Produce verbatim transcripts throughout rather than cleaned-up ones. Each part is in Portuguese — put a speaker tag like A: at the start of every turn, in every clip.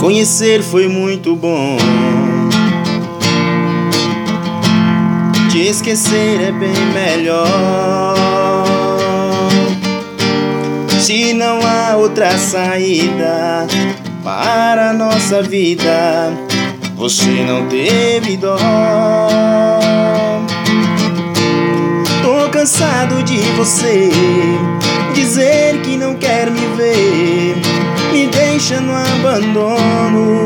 A: conhecer foi muito bom. Te esquecer é bem melhor. Se não há outra saída para a nossa vida, você não teve dó. Tô cansado de você dizer que não quer me ver, me deixa no abandono.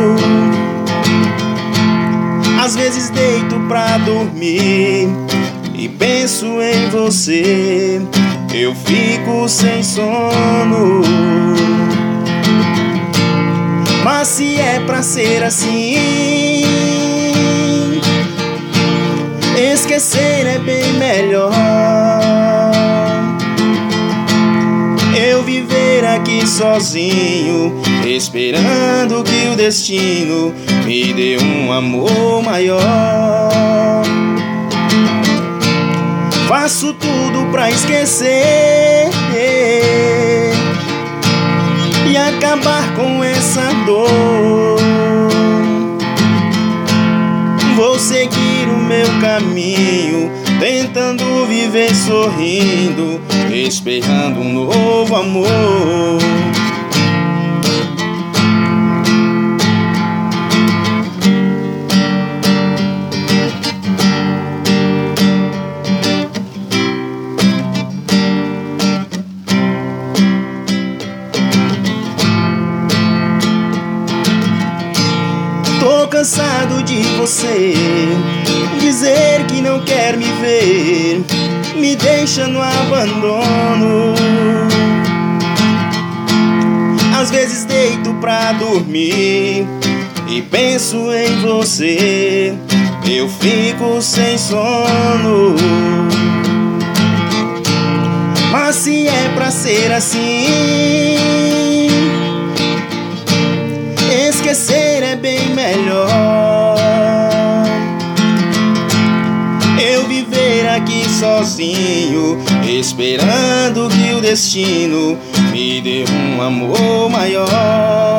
A: Às vezes deito pra dormir e penso em você, eu fico sem sono. Mas se é pra ser assim, esquecer é bem melhor. Eu viver aqui sozinho, esperando que o destino me dê um amor maior. Faço tudo pra esquecer e acabar com essa dor. Vou seguir o meu caminho, tentando viver sorrindo, esperando um novo amor. Tô cansado de você dizer que não quer me ver, me deixa no abandono. Às vezes deito pra dormir e penso em você, eu fico sem sono. Mas se é pra ser assim, esquecer é bem melhor. Eu viver aqui sozinho, esperando que o destino me dê um amor maior.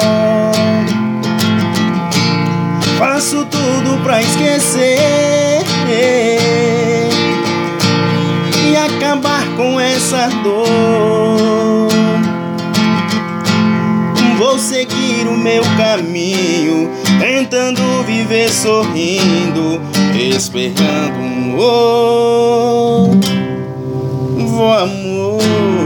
A: Faço tudo pra esquecer e acabar com essa dor. Vou seguir o meu caminho, tentando viver sorrindo, esperando um novo amor.